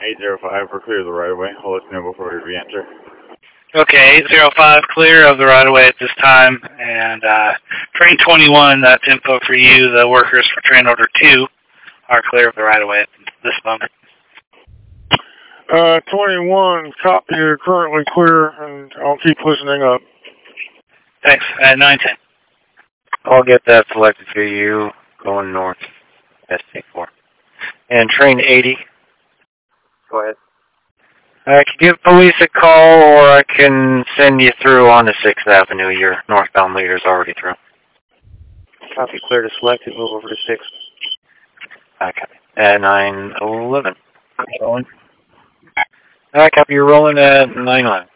805, we're clear of the right-of-way. I'll let you know before we re-enter. Okay, 805, clear of the right-of-way at this time. And train 21, that's info for you. The workers for train order 2 are clear of the right-of-way at this moment. 21, copy, you're currently clear, and I'll keep listening up. Thanks. At 910. I'll get that selected for you, going north, ST4. And train 80. Go ahead. I can give police a call, or I can send you through on the 6th Avenue. Your northbound leader's already through. Copy, clear to select it, move over to 6th. Okay. At 911. Rolling. Copy, you're rolling at 911.